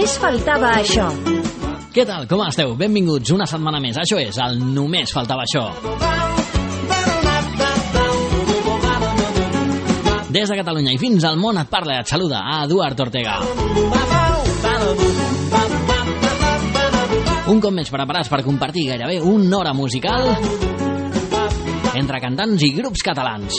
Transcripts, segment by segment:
Només faltava això. Què tal, com esteu? Benvinguts una setmana més. Això és el Només faltava això. Des de Catalunya i fins al món et parla i et saluda a Eduard Ortega. Un cop més preparats per compartir gairebé una hora musical entre cantants i grups catalans.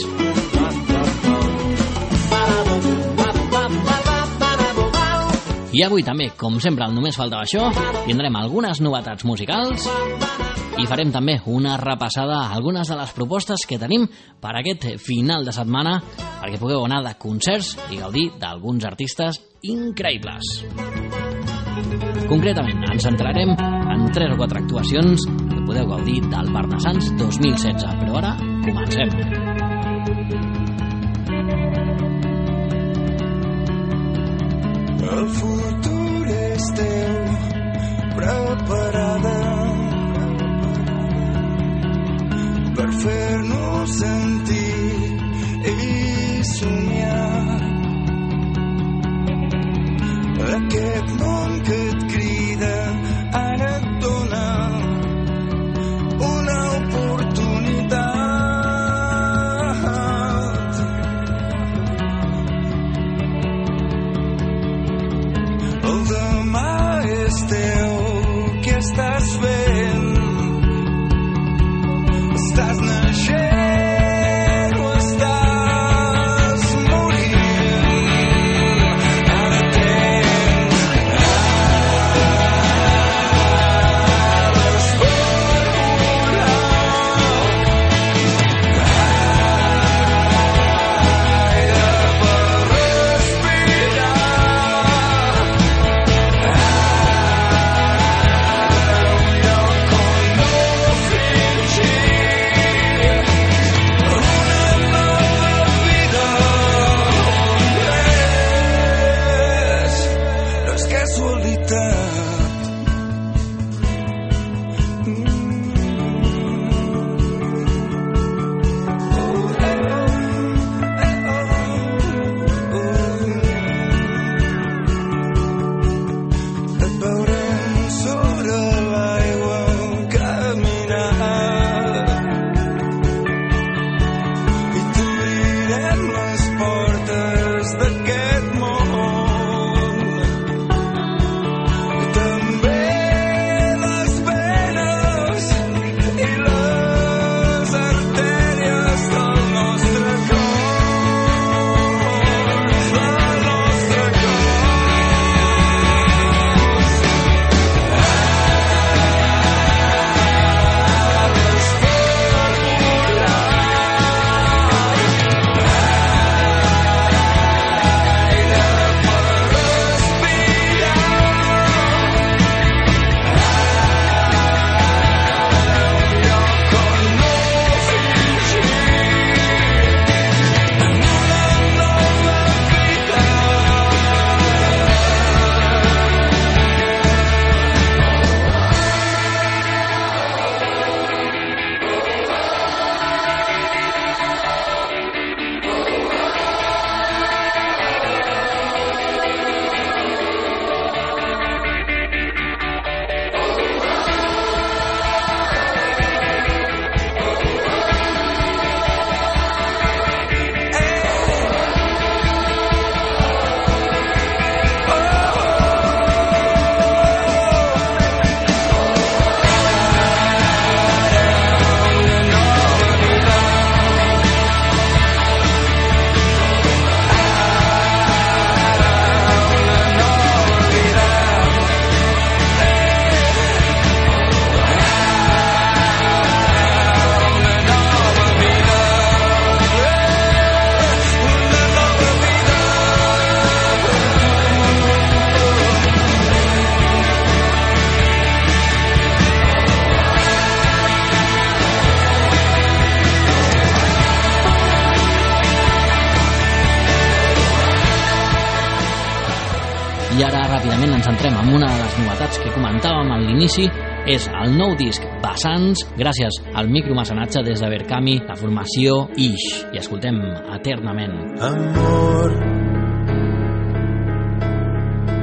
I avui també, com sempre, el Només faltava això, tindrem algunes novetats musicals i farem també una repassada a algunes de les propostes que tenim per aquest final de setmana perquè pugueu anar de concerts i gaudir d'alguns artistes increïbles. Concretament, ens centrarem en 3 o 4 actuacions que podeu gaudir del Barnassans 2016. Però ara, comencem. El futur és teu, preparada per fer-nos sentir i somiar. Aquest món que et crida ara et dona una oportunitat. El demà és teu, què estàs fent? Estàs naixent o estàs morint? Ara tens ales per volar, aire per respirar. I ara ràpidament ens centrem en una de les novetats que comentàvem a l'inici. És el nou disc Vessants, gràcies al micromecenatge des de Berkami, la formació Ix. I escoltem Eternament. Amor,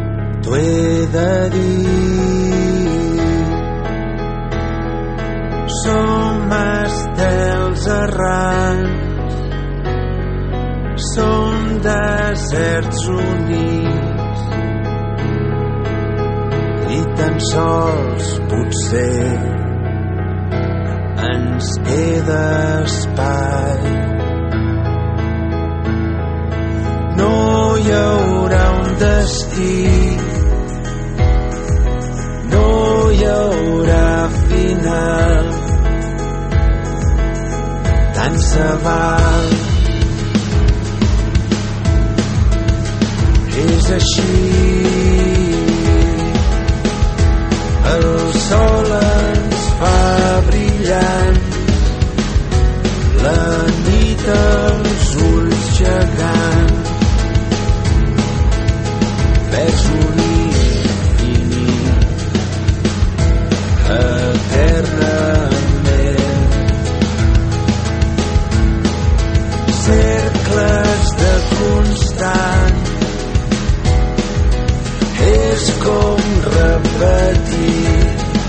t'ho he de dir. Som estels errants, som deserts units, i tan sols potser ens queda espai. No hi haurà un destí, no hi haurà final, tant se val. És així, el sol ens fa brillants, la nit els ulls gegants, vers un infinit eternament. Cercles de constant, és com repetir.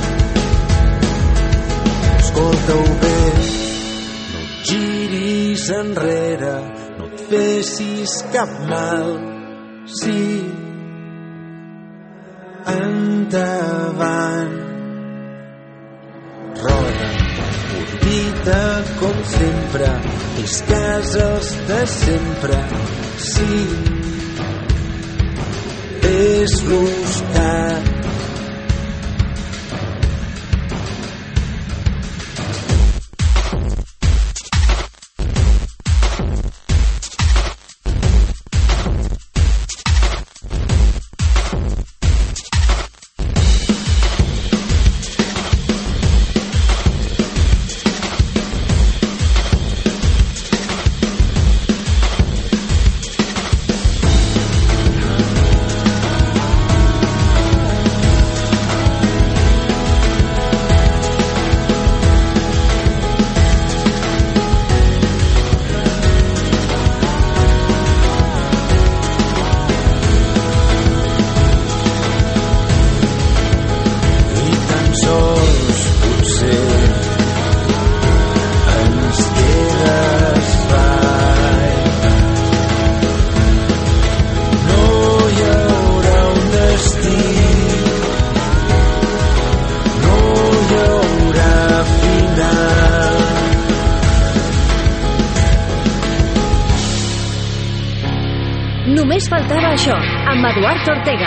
Escolta-ho bé, no et giris enrere, no et fessis cap mal. Sí, endavant. Roda, orbita com sempre, tis cases de sempre. Sí, fes-los cap. Només faltava això, amb Eduard Ortega.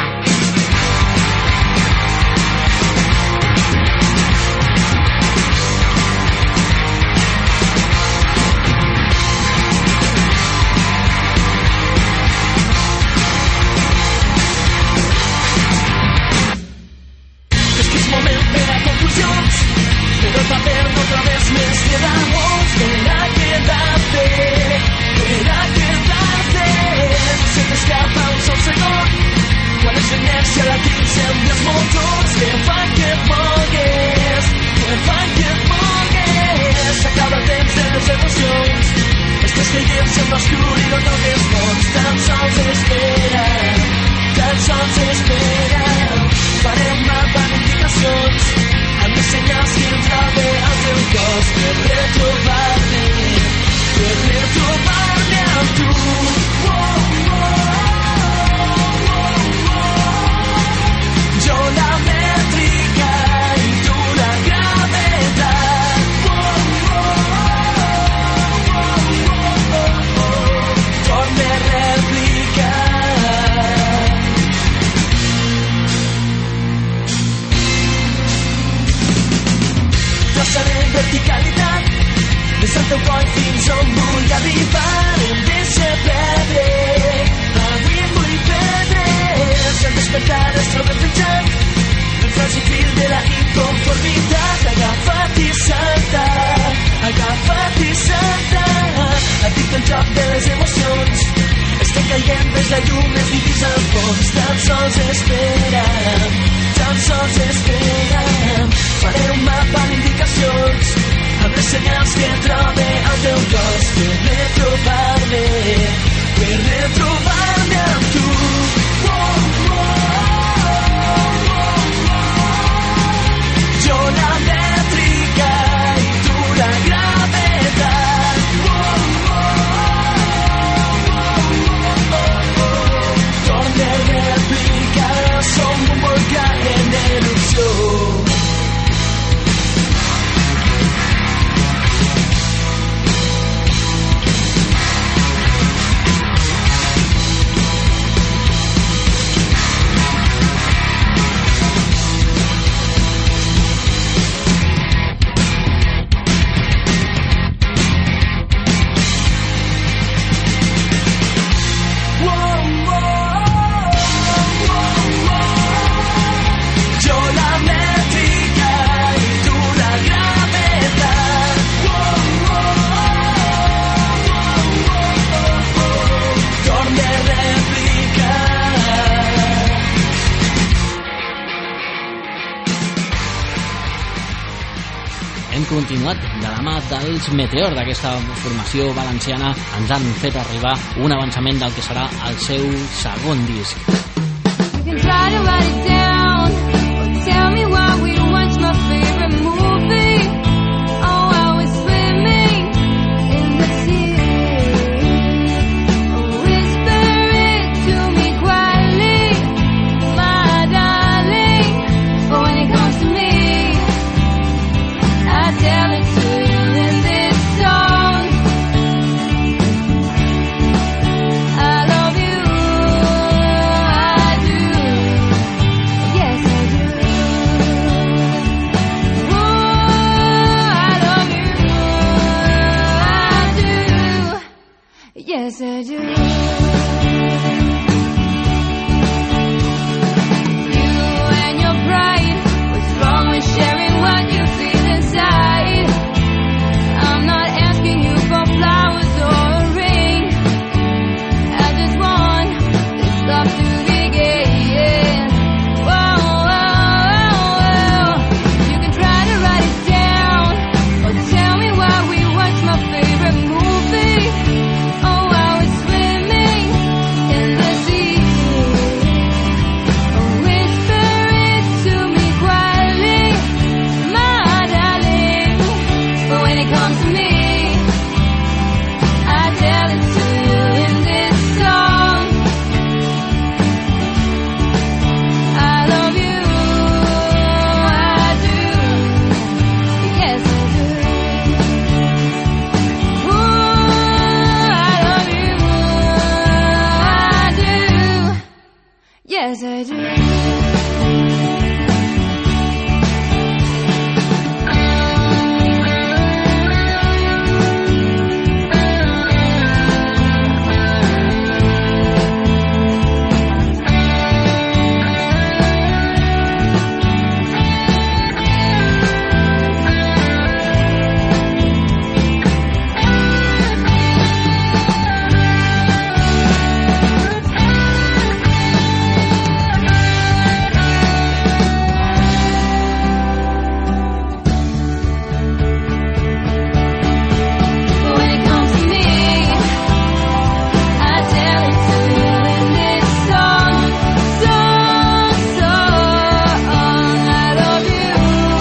Es que es moment per a conclusions, pero el paper no otra vez me quedamos. Era quedarte, era quedarte. Se te escapa un sol segon, quan és l'inèrcia la t'incendies motos. Que fan que et mogues, que fan que et mogues. S'acaba el temps de les emocions, estàs caient en l'oscur i no toques fons. Tan sols espera, tan sols espera. Farem mapa d'indicacions, amb les senyals que ens trobe al teu cos. Per retrobar-me amb tu. Jo la mètrica i tu la gravetat. Torna a replicar. Traçaré verticalitat des del teu coll fins on vull arribar. Em deixa perdre, avui em vull perdre. Si al despertar es troba penjant el fràgil fil de la inconformitat. Agafa't i salta, agafa't i salta. Addicte al joc de les emocions, estem caient vers la llum, més dins al fons. Tan sols espera, tan sols espera. Faré un mapa d'indicacions, amb les senyals que trobe al teu cos. Per retrobar-me amb tu. hem continuat de la mà dels Meteor d'aquesta formació valenciana. Ens han fet arribar un avançament del que serà el seu segon disc. You can try to write it down or tell me why we watch my favorite movie. Oh, I was swimming in the sea. Whisper it to me quietly, my darling. But when it comes to me, I tell it to you in this song. I love you, I do. Yes, I do. Oh, I love you, I do. Yes, I do. You and your pride, what's wrong with sharing what you feel inside? I'm not asking you for flowers or a ring. I just want this love to begin. Whoa, whoa, whoa. You can try to write it down or tell me why we watch my favorite movie. Oh, I was swimming in the sea. Whisper it to me quietly, my darling. But when it comes to me, I tell it to you in this song. I love you, I do. Yes, I do. Ooh, I love you, I do. Yes, I do. But when it comes to me, I tell it to you in this song. I love you,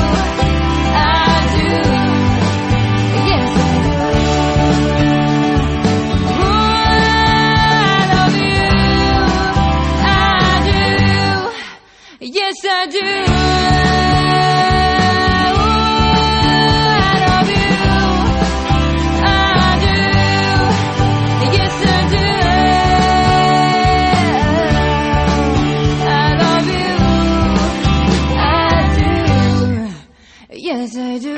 I do. Yes, I do. I love you, I do. Yes, I do. I love you, I do. Yes, I do. I love you, I do. Yes, I do.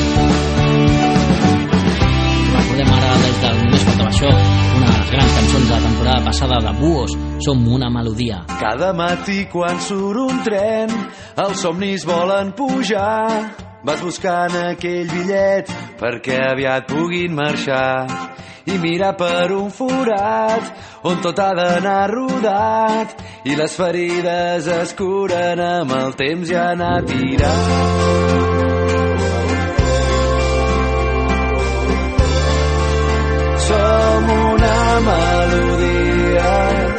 Recordem ara des del Només faltava això una de les grans cançons de la temporada passada de Buos, Som una melodia. Cada matí quan surt un tren, els somnis volen pujar. Vas buscant aquell bitllet perquè aviat puguin marxar i mirar per un forat on tot ha d'anar rodat i les ferides es curen amb el temps i anar tirant. Som una melodia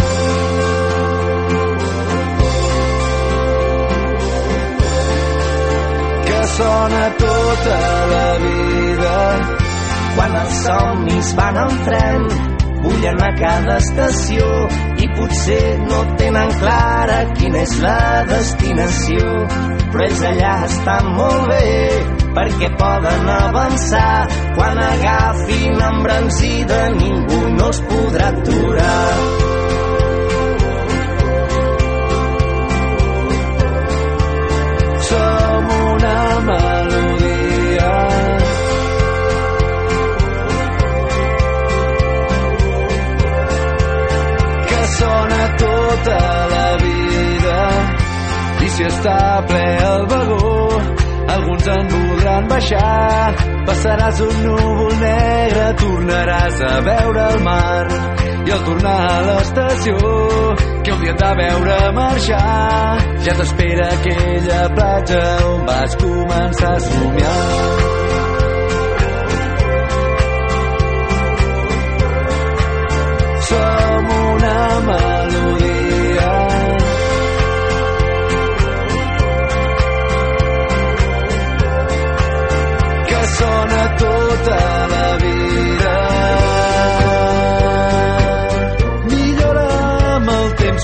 que sona tota la vida. Quan els somnis van en tren, bullen a cada estació i potser no tenen clara quina és la destinació, però ells allà estan molt bé perquè poden avançar. Quan agafin embranzida ningú no els podrà aturar. Som una melodia que sona tota la vida i si està ple el vagó alguns en voldran baixar. Passaràs un núvol negre, tornaràs a veure el mar i al tornar a l'estació que un dia et va veure marxar ja t'espera aquella platja on vas començar a somiar.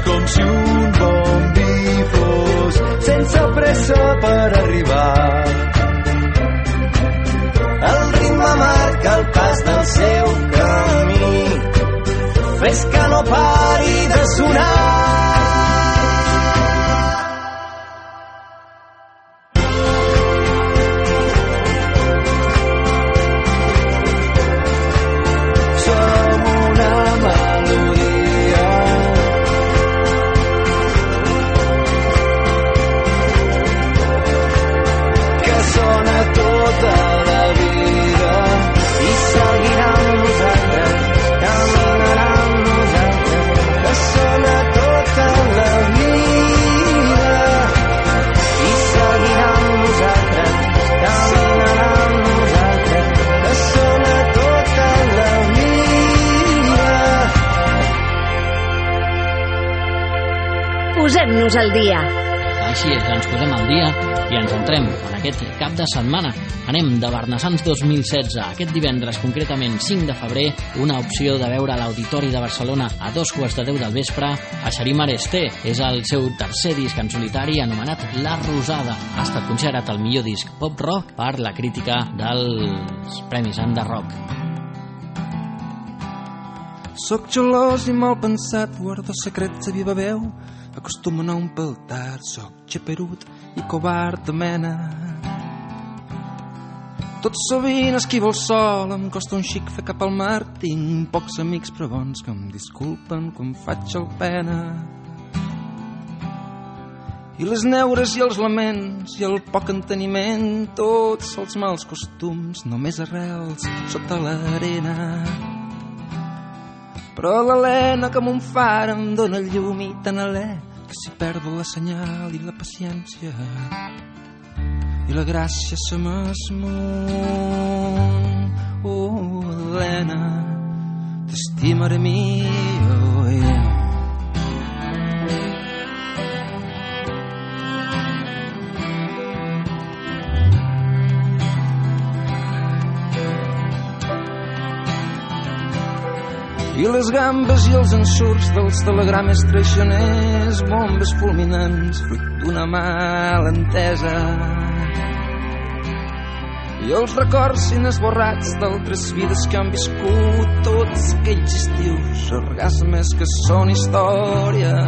com si un bon vi fos sense pressa per arribar. El ritme marca el pas del seu camí. Fes que no pari de sonar. Posem-nos al dia. Així és, ens posem al dia i ens entrem en aquest cap de setmana. Anem de Barnassans 2016. Aquest divendres, concretament 5 de febrer, una opció de veure a l'Auditori de Barcelona a 2:15 del vespre a Xarim Aresté. És el seu tercer disc en solitari anomenat La Rosada. Ha estat considerat el millor disc pop-rock per la crítica dels Premis Under-Rock. Soc gelós i mal pensat, guardo secrets a viva veu. Acostumo a no empeltar, soc xaperut i covard de mena. Tot sovint esquivo el sol, em costa un xic fer cap al mar. Tinc pocs amics però bons que em disculpen quan faig el pena. I les neures i els laments i el poc enteniment, tots els mals costums, només arrels sota l'arena. Però l'Helena que mon far em dóna llum i tan alè que si perdo la senyal i la paciència i la gràcia se m'esmuny. Oh, Helena, t'estimaré millor. I les gambes i els ensurts dels telegrames traicioners, bombes fulminants, fruit d'una mala entesa. I els records inesborrats d'altres vides que han viscut, tots aquells estius, orgasmes que són història.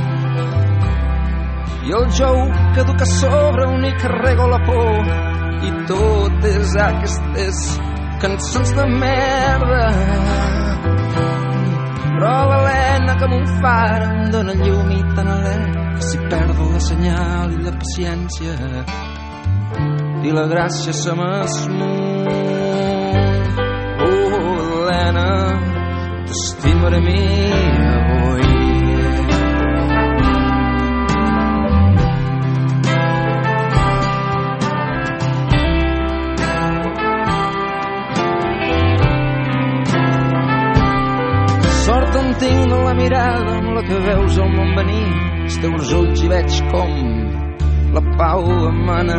I el jou que educa sobre un i carrego la por, i totes aquestes cançons de merda. Però l'Helena que mon far em dóna llum i tan alè que si perdo la senyal i la paciència i la gràcia se m'esmuny. Oh, Helena, t'estimaré avui. Sort en tinc de la mirada amb la que veus el món venir. Els teus ulls hi veig com la pau emana.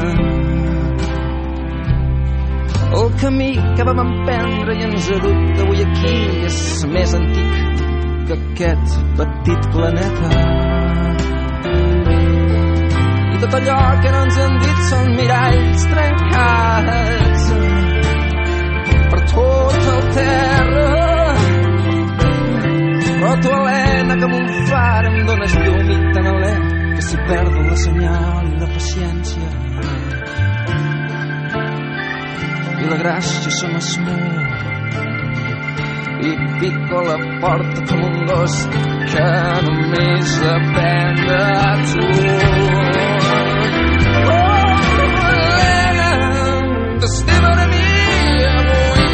El camí que vam emprendre i ens ha dut avui aquí és més antic que aquest petit planeta. I tot allò que no ens han dit són miralls trencats per tot el terra. Però tu, Helena, que mon far em dones llum i tan alè que si perdo la senyal i la paciència i la gràcia se m'esmuny i pico a la porta com un gos que només depèn de tu. Oh, Helena, t'estimaré avui.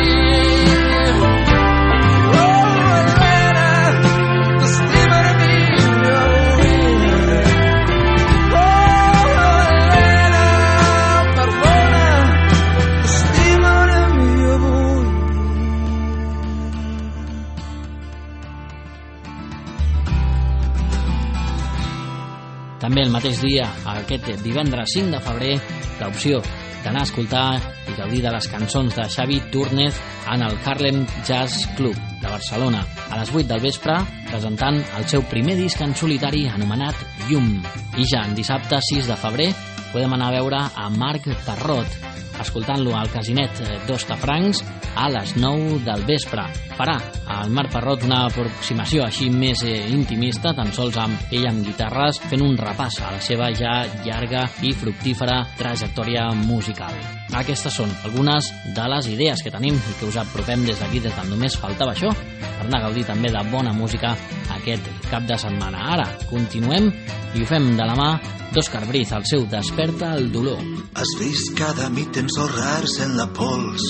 També el mateix dia, aquest divendres 5 de febrer, l'opció d'anar a escoltar i gaudir de les cançons de Xavi Túrnez en el Harlem Jazz Club de Barcelona a les 8 del vespre, presentant el seu primer disc en solitari anomenat Llum. I ja en dissabte 6 de febrer podem anar a veure a Marc Parrot, escoltant-lo al Casinet d'Hostafrancs a les 9 del vespre. Farà al Marc Parrot una aproximació així més intimista, tan sols amb ell amb guitarres, fent un repàs a la seva ja llarga i fructífera trajectòria musical. Aquestes són algunes de les idees que tenim i que us apropem des d'aquí, des del Només Faltava Això, per anar a gaudir també de bona música aquest cap de setmana. Ara continuem i ho fem de la mà d'Òscar Briz, el seu Desperta el dolor. Has vist cada nit ensorrar-se en la pols,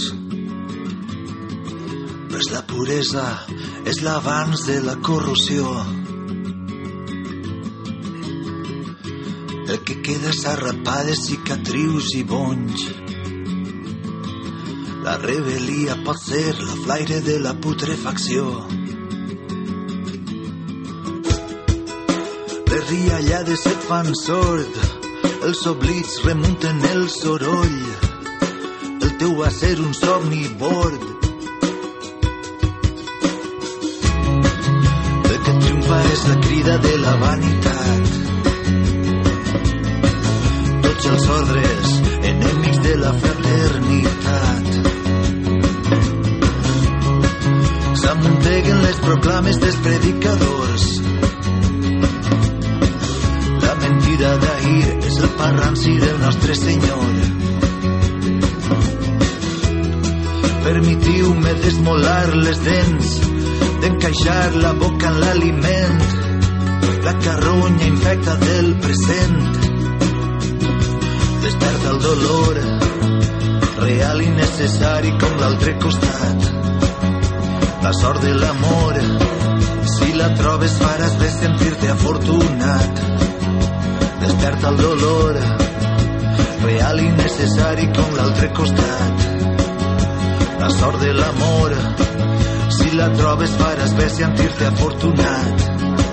però és la puresa, és l'abans de la corrosió. El que queda s'arrapades cicatrius i bonys. La rebel·lia pot ser la flaire de la putrefacció. Les riallades et fan sord, els oblits remunten el soroll. El teu va ser un somni bord. El que triomfa és la crida de la vanitat. Tots els ordres, enemics de la fraternitat. S'amunteguen les proclames dels predicadors. La mentida d'ahir és el pa ranci del nostre Senyor. Permetiu-me d'esmolar les dents, d'encaixar la boca en l'aliment, la carronya infecta del present. Desperta el dolor, real i necessari com l'altre costat. La sort de l'amor, si la trobes faràs bé sentir-te afortunat. Desperta el dolor, real i necessari com l'altre costat. La sort de l'amor, si la trobes faràs bé sentir-te afortunat.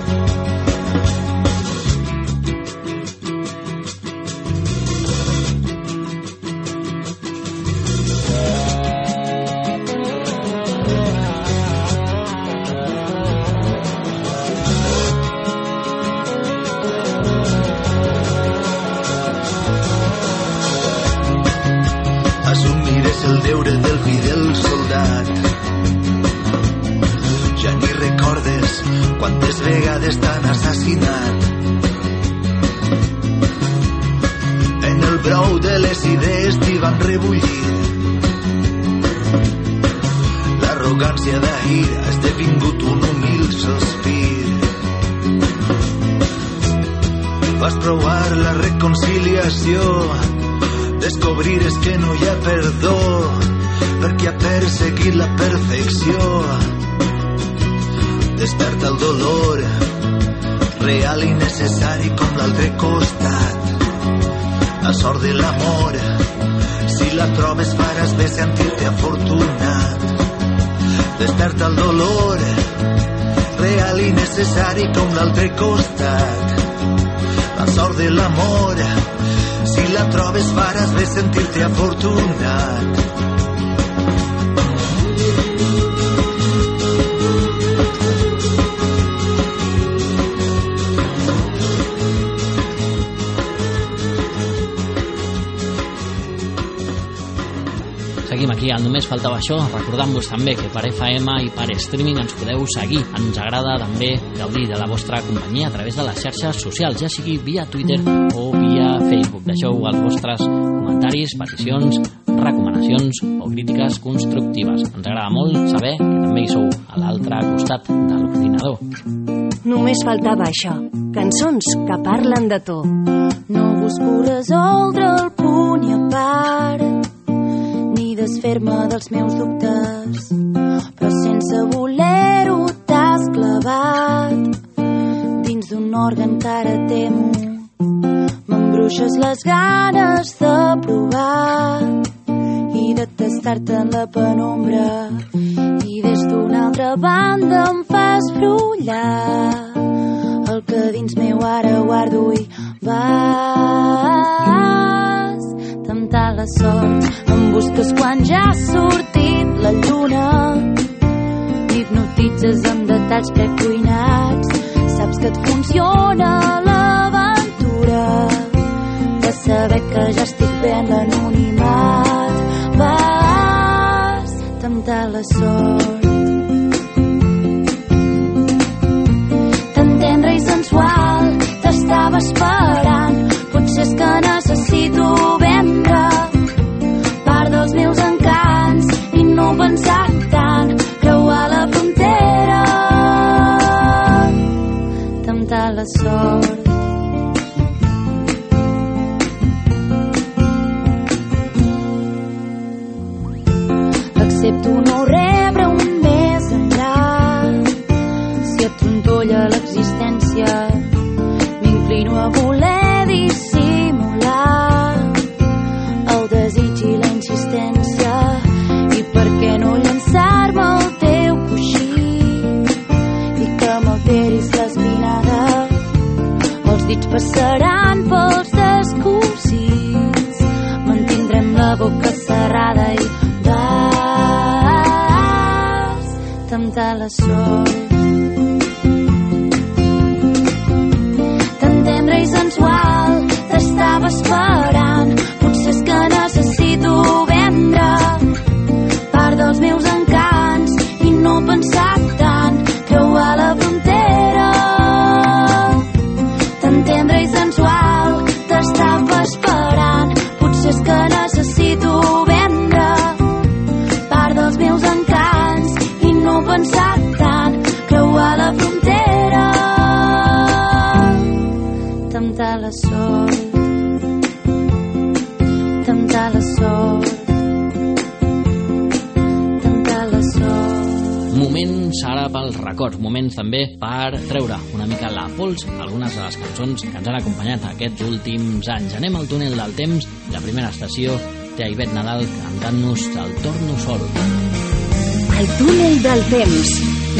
El deure del fidel soldat. Ja ni recordes quantes vegades t'han assassinat. En el brou de les idees t'hi van rebullir. L'arrogància d'ahir ha esdevingut un humil sospir. Vas provar la reconciliació, descobrir és que no hi ha perdó per qui ha perseguit la perfecció. Desperta el dolor, real i necessari com l'altre costat. La sort de l'amor, si la trobes faràs bé sentir-te afortunat. Desperta el dolor, real i necessari com l'altre costat. La sort de l'amor, si la trobes faràs bé sentir-te afortunat. Seguim aquí al Només Faltava Això, recordant-vos també que per FM i per streaming ens podeu seguir. Ens agrada també gaudir de la vostra companyia a través de les xarxes socials, ja sigui via Twitter o via Facebook. Deixeu els vostres comentaris, peticions, recomanacions o crítiques constructives. Ens agrada molt saber que també hi sou a l'altre costat de l'ordinador. Només faltava això. Cançons que parlen de tu. No busco resoldre el punt i a part, ni desfer-me dels meus dubtes, però sense voler-ho t'has clavat dins d'un òrgan que ara temo. M'embruixes les ganes de provar i de tastar-te en la penombra, i des d'una altra banda em fas brollar el que dins meu ara guardo i vas temptar la sort. Em busques quan ja ha sortit la lluna, m'hipnotitzes amb detalls precuinats. Saps que et funciona l'aventura de saber que ja estic bé en l'anonimat. Vas temptar la sort. Tan tendre i sensual t'estava esperant. Potser és que necessito vendre part dels meus encants i no pensar tant, creuar la frontera, temptar la sort. Accepto no rebre un més enllà. Si et trontolla l'existència, m'inclino a voler dissimular el desig i la insistència. I per què no llançar-me al teu coixí i que m'alteris l'espinada? Els dits passaran pels descosits, mantindrem la boca cerrada i vas temptar la sort. Tan tendre i sensual t'estava esperant. Potser és que necessito vendre part dels meus encants i no pensar tant, creuar la frontera. Tan tendre i sensual t'estava esperant. Potser és que necessito vendre part dels meus encants i no pensar tant, creuar la frontera, temptar la sort, temptar la sort, temptar la sort. Moments ara pels records, moments també per treure una mica la pols algunes de les cançons que ens han acompanyat aquests últims anys. Anem al túnel del temps. La primera estació té a Ivette Nadal cantant-nos El torno sol. El túnel del temps.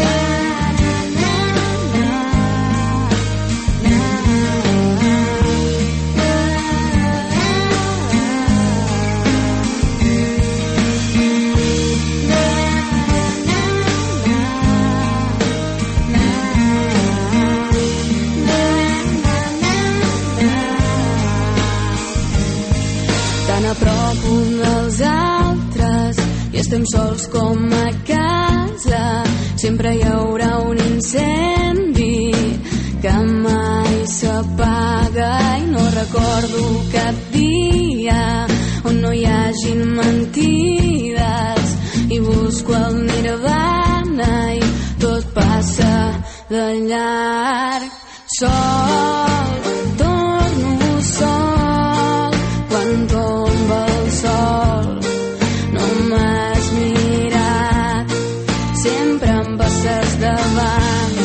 Tan a prop un dels altres i estem sols com a casa. Sempre hi haurà un incendi que mai s'apaga i no recordo cap dia on no hi hagin mentides i busco el nirvana i tot passa de llarg. Sol, torno sol quan tomba el sol. No m'has mirat, sempre em passes davant.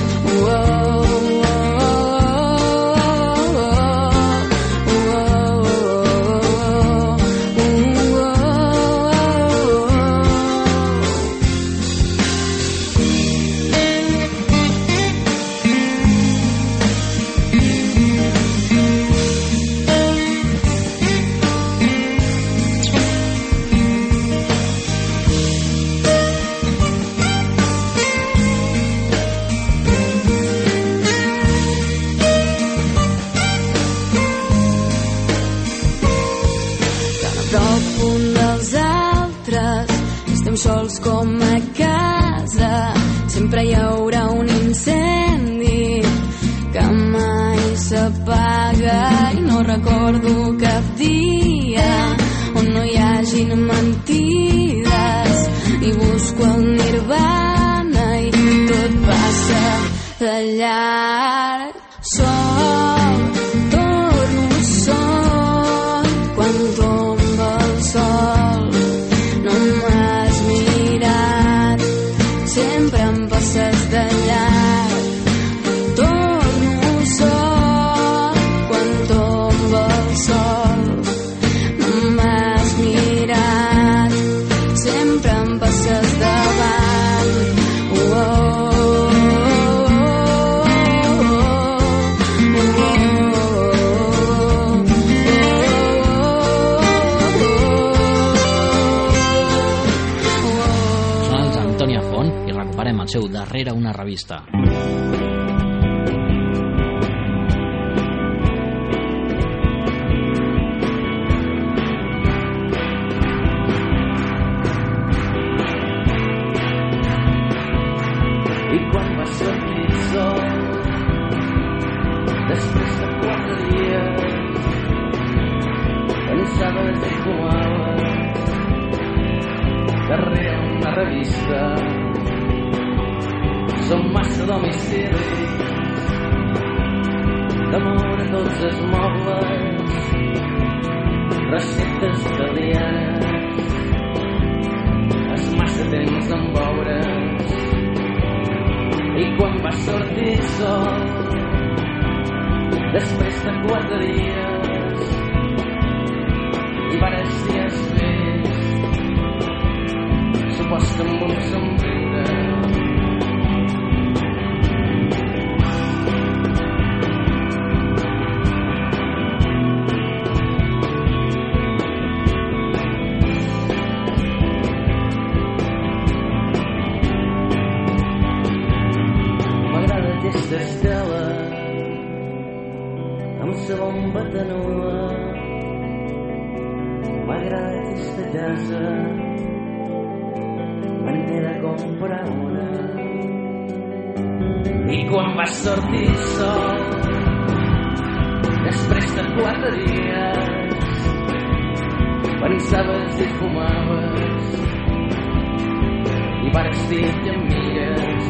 Sols com a casa, sempre hi haurà un incendi que mai s'apaga i no recordo cap dia on no hi hagin mentides i busco el nirvana i tot passa de llarg. Sol, torno sol quan tomba el sol. No m'has mirat, sempre em passes de llarg. Torno sol quan tomba el sol. No m'has mirat, sempre em passes davant. Oh, oh, oh, oh. escoltarem el seu Darrere una revista. I quan va sortir el sol, després de 4 dies, pensaves i fumaves darrere una revista. Som massa domicilis damunt de tots els mobles, receptes italianes, és massa temps en veure's. I quan va sortir el sol, després de 4 dies, i vares dies vist, supost amb un somriure. Aquesta estela amb sa bomba tenuda, m'agrada aquesta casa, me n'he de comprar una. I quan va sortir el sol, després de 4 dies, pensaves i fumaves, i vares dir amigues.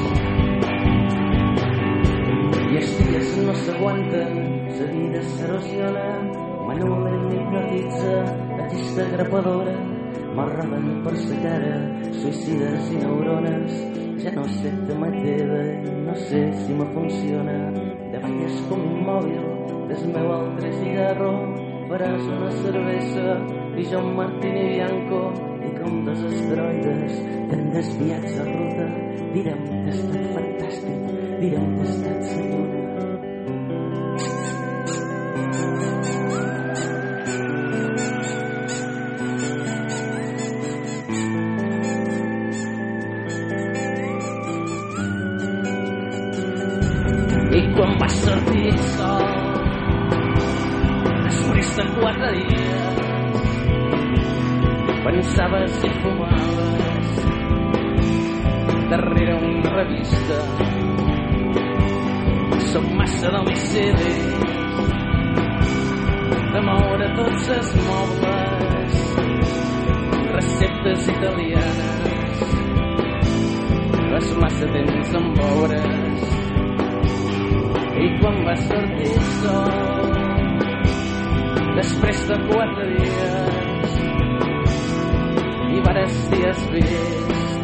I els dies no s'aguanten, la vida s'erosiona, Manuel m'hipnotitza, aquesta grapadora, m'arroben per sa cara, suïcides i neurones, ja no sé de mateva, no sé si me funciona, de vegades com immòbil, des meu altre cigarro, faràs una cervesa, i jo un martini bianco, i com dos asteroides, ben desviats a ruta, direm que ha estat fantàstic, direm que ha estat segur. I quan va sortir el sol, després de 4 dies, pensaves i fumaves darrere una revista. Som massa domicilis de moure tots els mobles, receptes italianes, és massa temps en veure's. I quan va sortir el sol, després de 4 dies, i vares dies vist,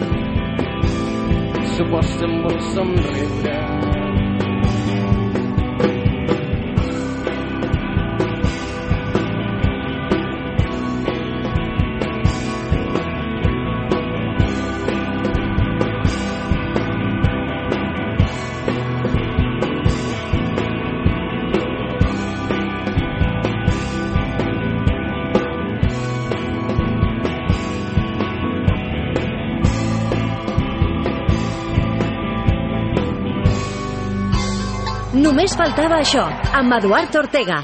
supost amb un somriure. Només faltava això, amb Eduard Ortega.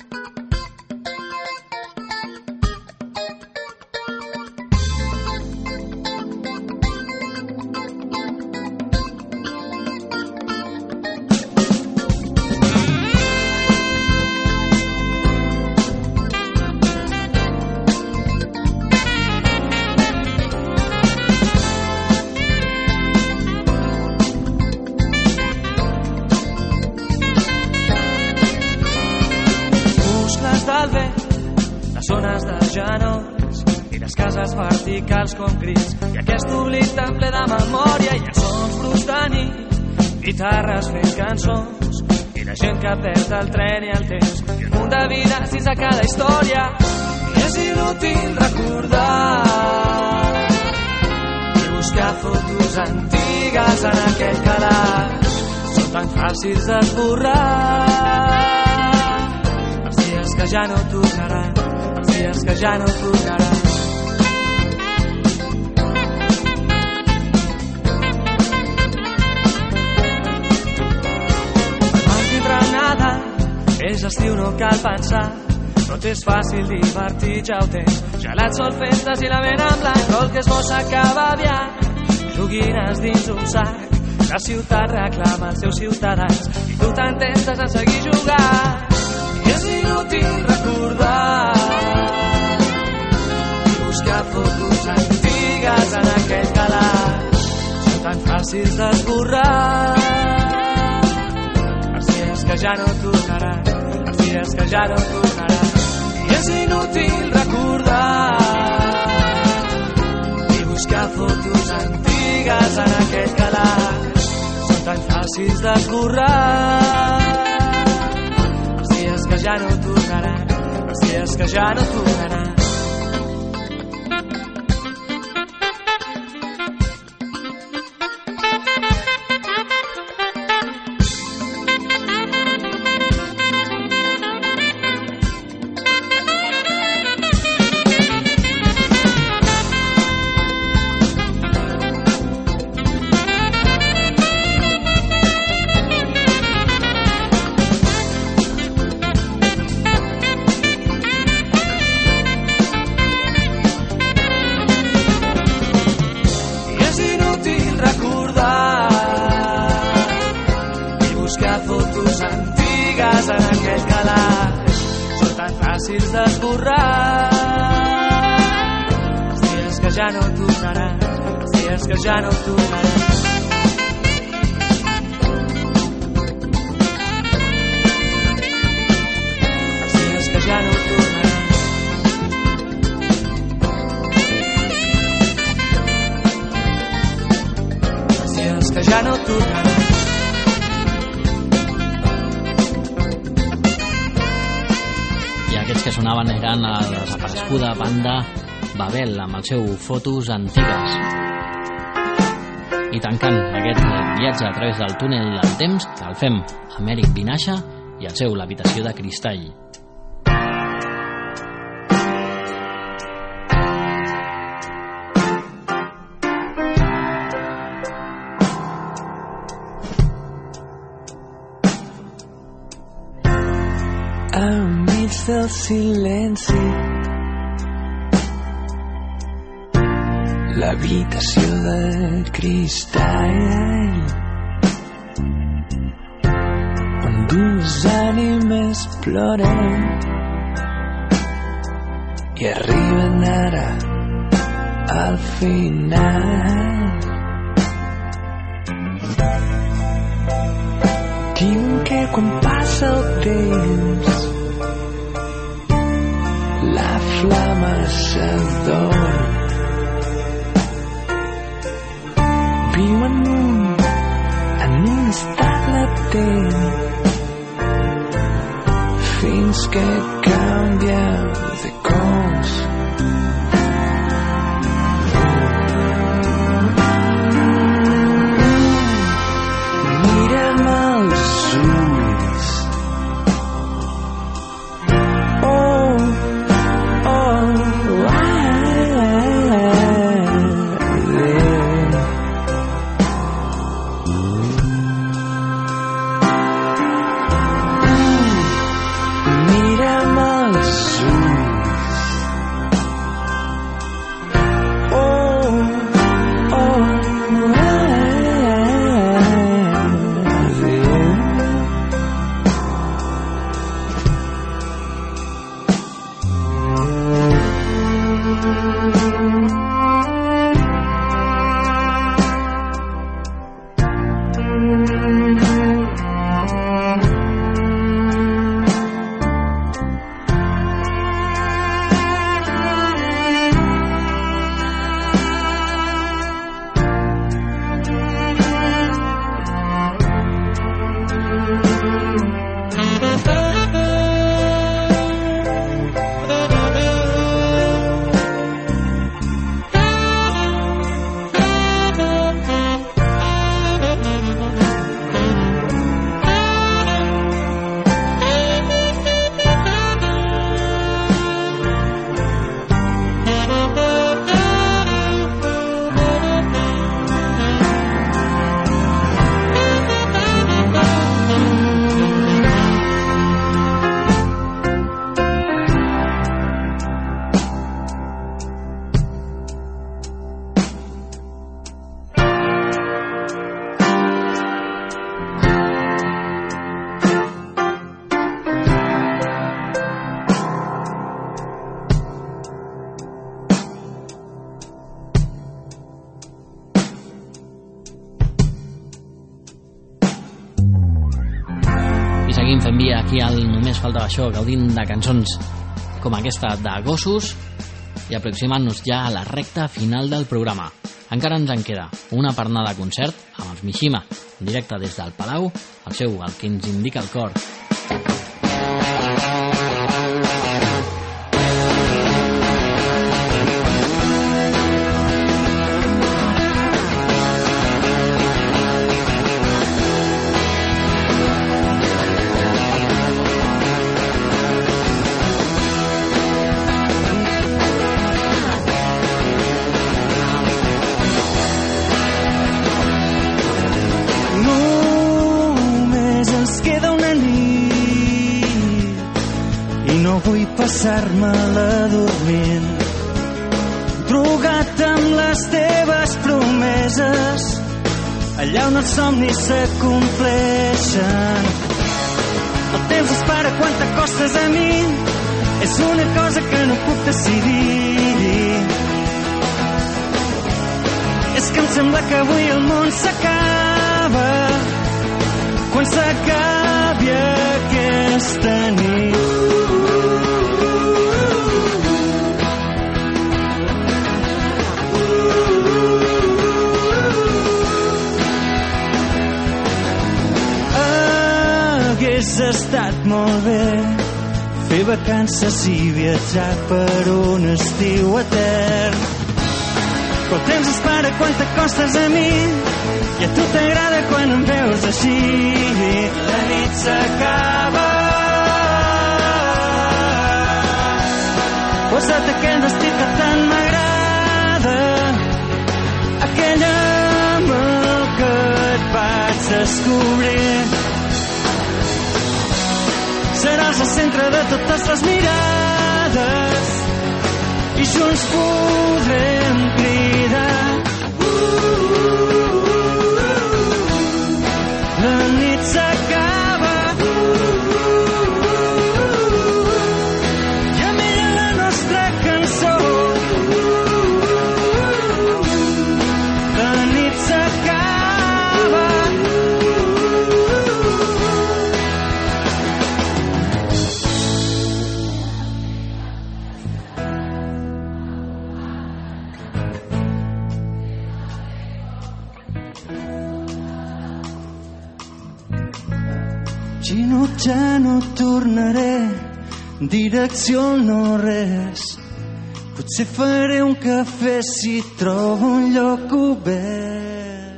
Com crits i aquest oblit tan ple de memòria i els sons brus de nit, guitarres fent cançons i la gent que perd el tren i el temps i un munt de vides dins de cada història. I és inútil recordar i buscar fotos antigues en aquell calaix, són tan fàcils d'esborrar els dies que ja no tornaran, els dies que ja no tornaran. no cal pensar, però t'és fàcil divertir, ja ho tens. Gelat, sol, festes i la ment en blanc, però el que és bo s'acaba aviat. Joguines dins un sac, la ciutat reclama els seus ciutadans i tu t'ententes en seguir jugant. I és inútil recordar i buscar fotos antigues en aquell calaix. Són tan fàcils d'esborrar els dies que ja no tornaran, els dies que ja no tornaran. I és inútil recordar i buscar fotos antigues en aquell calaix. Són tan fàcils d'esborrar els dies que ja no tornaran, els dies que ja no tornaran. Ja no tornaran. Els dies que ja no tornaran. Els dies que ja no tornaran. I aquests que sonaven eren la desapareguda banda Babel amb el seu Fotos Antigues. I tancant aquest viatge a través del túnel del temps, el fem amb Eric Vinaixa i el seu L'habitació de cristall. Enmig del silenci, l'habitació de cristall, on dues ànimes ploren i arriben ara al final. Diuen que quan passa el temps la flama s'adorm. Viuen en un estat latent fins que canvia de cos. Mira'm als ulls. Oh, oh, mira'm Seguim fent via aquí al Només Faltava Això, gaudint de cançons com aquesta de Gossos i aproximant-nos ja a la recta final del programa. Encara ens en queda una pernada de concert amb els Mishima, en directe des del Palau, el seu El que ens indica el cor. Vull passar-me-la dormint, drogat amb les teves promeses, allà on els somnis s'acompleixen. El temps espera quan t'acostes a mi, és una cosa que no puc decidir. És que em sembla que avui el món s'acaba, quan s'acabi aquesta nit. Hagués estat molt bé fer vacances i viatjar per un estiu etern. Però el temps espera quan t'acostes a mi i a tu t'agrada quan em veus així. La nit s'acaba, posa't aquell vestit que tant m'agrada, aquell amb el que et vaig descobrir. Seràs el centre de totes les mirades i junts podrem cridar. La nit s'acaba i amb ella la nostra cançó. La nit s'acaba. Gino, ja no tornaré, direcció al no-res. Potser faré un cafè si trobo un lloc obert.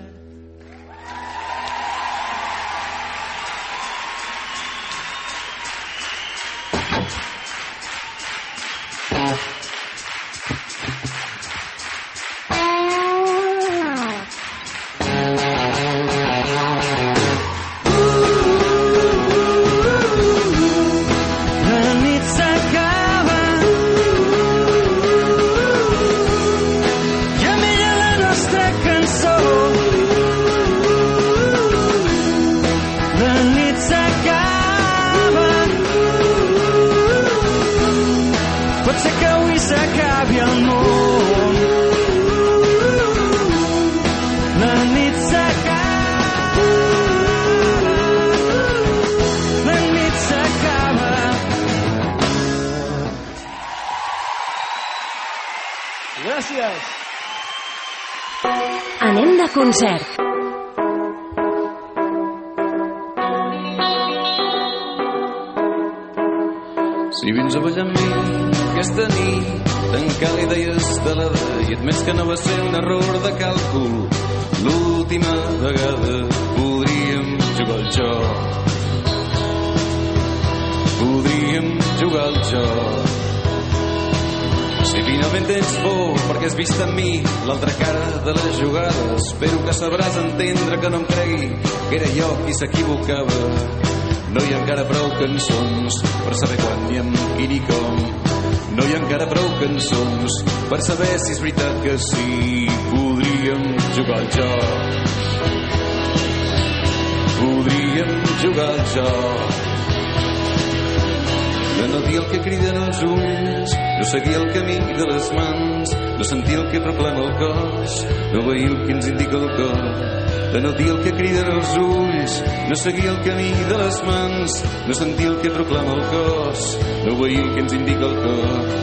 Anem de concert. Si vins a ballar amb mi aquesta nit, tancant li deies de la i admets que no va ser un error de càlcul. L'última vegada podríem jugar al joc. Podríem jugar al joc. Si finalment tens por perquè has vist en mi l'altra cara de la jugada, espero que sabràs entendre que no em cregui que era jo qui s'equivocava. No hi ha encara prou cançons per saber quan i amb qui ni com. No hi ha encara prou cançons per saber si és veritat que sí. Podríem jugar al joc. Podríem jugar al joc. De no dir el que criden els ulls, no seguir el camí de les mans, no sentir el que proclama el cos, no obeir el que ens indica el cor, de no dir el que criden els ulls, no seguir el camí de les mans, no sentir el que proclama el cos, no obeir el que ens indica el cor.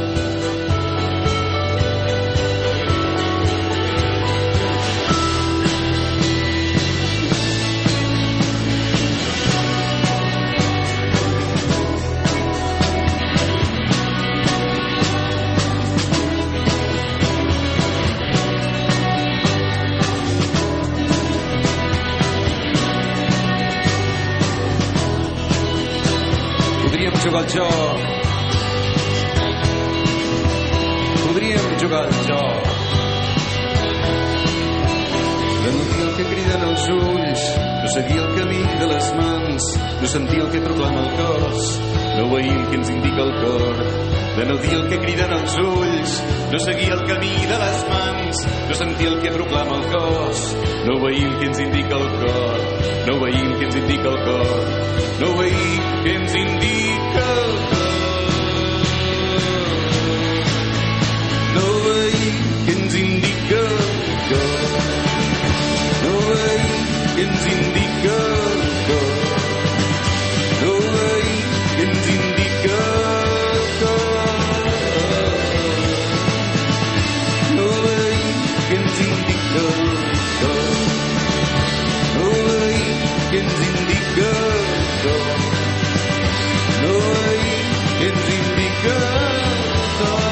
Jugar al joc. Podríem jugar al joc. De no dir el que criden els ulls, no seguir el camí de les mans, no sentir el que proclama el cos, no obeir el que ens indica el cor. De no dir el que criden els ulls, no seguir el camí de les mans, no sentir el que proclama el cos, no obeir el que ens indica el cor, no obeir el que ens indica el cor, no obeir el que ens indica el cor. No obeir que ens indica el cor, no obeir que ens indica el cor, no obeir que ens indica el cor, no obeir que ens indica el cor, no obeir que ens indica el cor, no obeir que ens indica el cor.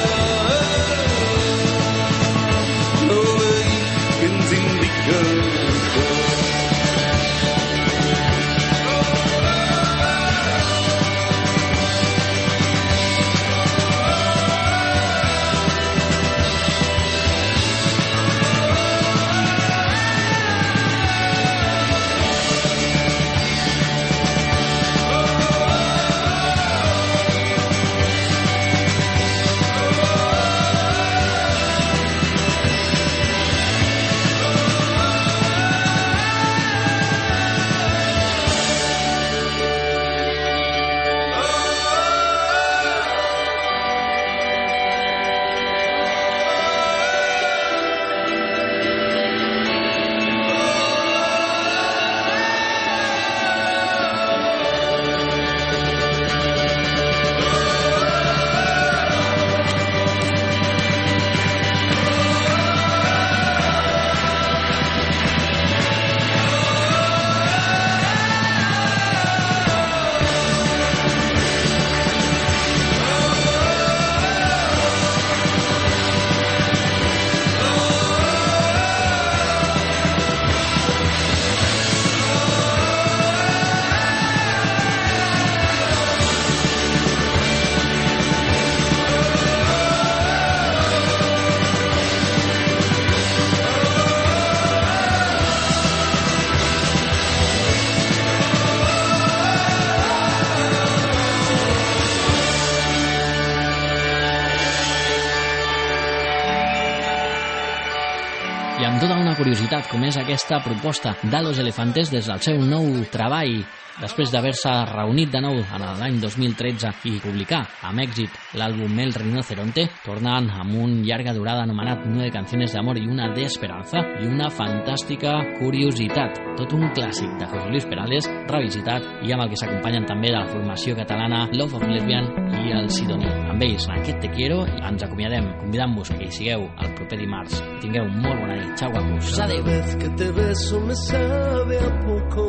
Curiositat, com és aquesta proposta de Los Elefantes des del seu nou treball, després d'haver-se reunit de nou en l'any 2013 i publicar amb èxit l'àlbum El Rinoceronte, tornen amb un llarga durada anomenat 9 canciones de amor y una de esperanza i una fantàstica curiositat, tot un clàssic de José Luis Perales revisitat i amb el que s'acompanyen també de la formació catalana Love of Lesbian i el Sidoní. Amb ells, en aquest Te Quiero, ens acomiadem convidant-vos que hi sigueu el proper dimarts. Tingueu molt bona nit. Xau, guapos. Adéu. Cada vez que te beso me sabe a poco.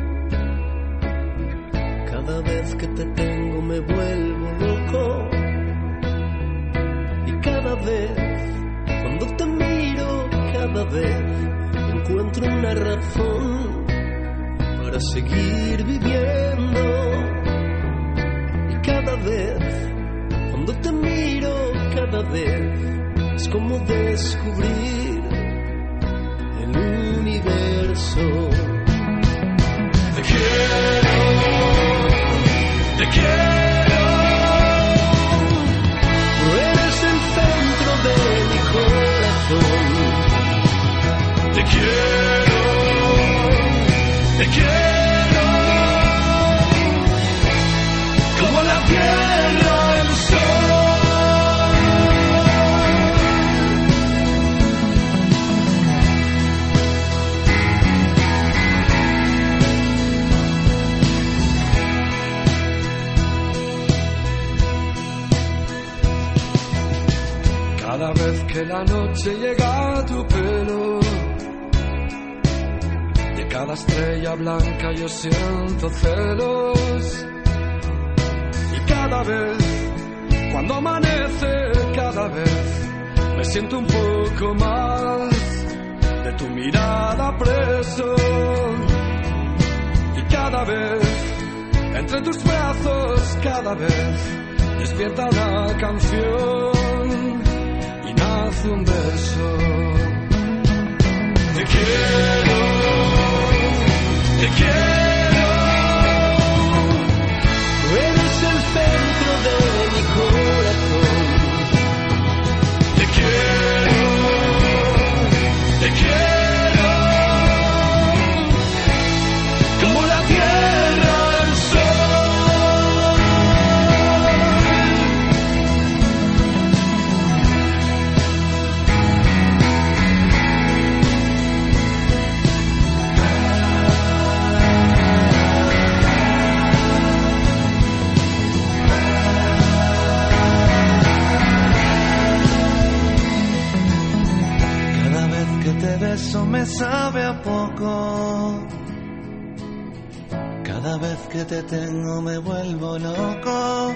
Cada vez que te tengo me vuelvo loco. Y cada vez, cuando te miro, cada vez encuentro una razón para seguir viviendo. Y cada vez, cuando te miro, cada vez es como descubrir el universo. Te quiero, eres el centro de mi corazón. Te quiero, como la tierra el sol. la noche llega a tu pelo. De cada estrella blanca yo siento celos. Y cada vez, cuando amanece, cada vez me siento un poco más de tu mirada preso. Y cada vez, entre tus brazos, cada vez despierta una canción y nace un beso. Te quiero, te quiero. Tú eres el centro de mi corazón. Te quiero, te quiero. Como la tierra al sol. Cada vez que te beso me sabe a poco. Cada vez que te tengo me vuelvo loco.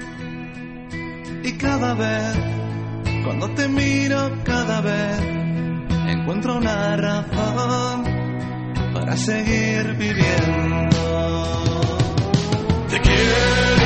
Y cada vez, cuando te miro, cada vez encuentro una razón para seguir viviendo. Te quiero.